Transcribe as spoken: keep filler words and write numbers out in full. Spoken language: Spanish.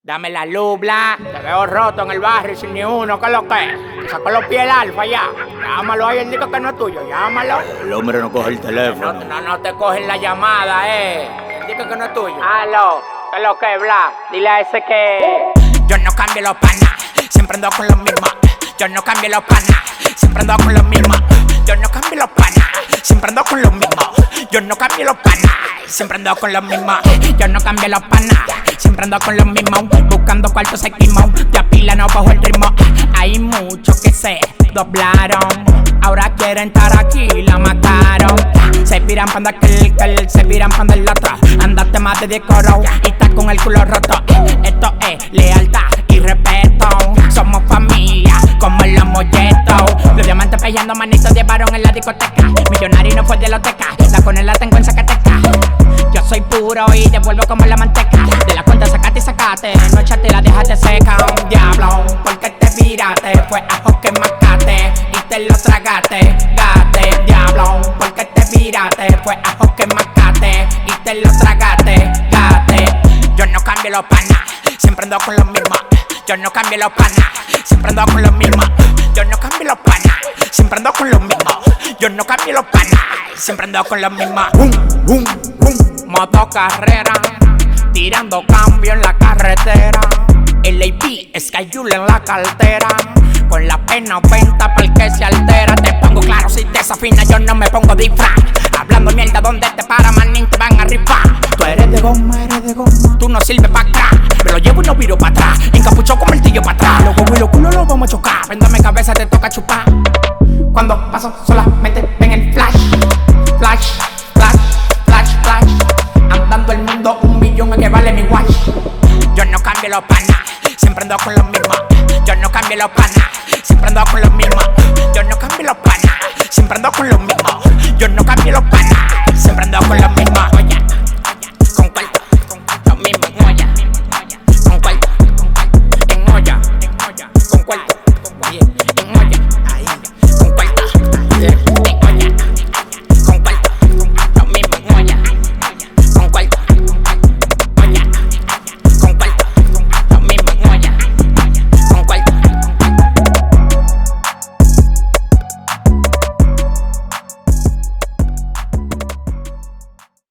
Dame la luz, bla. Te veo roto en el barrio sin ni uno, ¿qué es lo que? Te sacó los pies el alfa ya. Llámalo ahí, él dice que no es tuyo, llámalo. El hombre no coge el teléfono. No, no, no te cogen la llamada, eh. Él dice que no es tuyo. Aló, ¿qué es lo que, bla? Dile a ese que... Yo no cambio los panas, siempre ando con los mismos. Yo no cambio los panas, siempre ando con los mismos. Yo no cambio los panas, siempre ando con los mismos. Yo no cambio los panas, siempre ando con los mismos. Yo no cambio los panas, siempre ando con los mismos. Buscando cuartos equimos, de a pila no bajo el ritmo. Hay muchos que se doblaron, ahora quieren estar aquí, la mataron. Se viran panda aquel, que se viran panda el otro. Andaste más de diez coros y estás con el culo roto. Esto es lealtad y respeto. Somos familia, como los molletos. Los diamantes peleando manitos llevaron en la discoteca. Millonario no fue de loteca, la conela tengo en Zacatecas. Yo soy puro y devuelvo como la manteca. De la cuenta sacate y sacate, no echate la dejaste seca. Un diablo, porque te viraste, fue ajo que macate y te lo tragaste. Gate, diablo, porque te viraste, fue ajo que macate y te lo tragaste. Gate, yo no cambio los panas, siempre ando con los mismos. Yo no cambio los panas, siempre ando con los mismos. Yo no cambio los panas, siempre ando con los mismos. Yo no cambio los panas, siempre ando con los mismos. Boom, boom, boom. Moto carrera, tirando cambio en la carretera. El A P, Skyjule en la cartera. Con la P noventa para el que se altera. Te pongo claro, si te desafina yo no me pongo disfraz. Hablando mierda donde te para, manín, te van a rifar. Tú eres de goma, eres de goma. Tú no sirves pa' acá, me lo llevo y no viro pa' atrás. Encapuchado con el tillo pa' atrás. Los huevos y los culos los vamos a chocar. Véndame cabeza, te toca chupar. Cuando paso solamente ven el flash. Flash, flash, flash, flash. Andando el mundo un millón que vale mi watch. Yo no cambio los panas, siempre ando con los mismos. Yo no cambio los panas, siempre ando con los mismos. Yo no cambio los panas, siempre ando con los mismos. Yo no cambio los panas,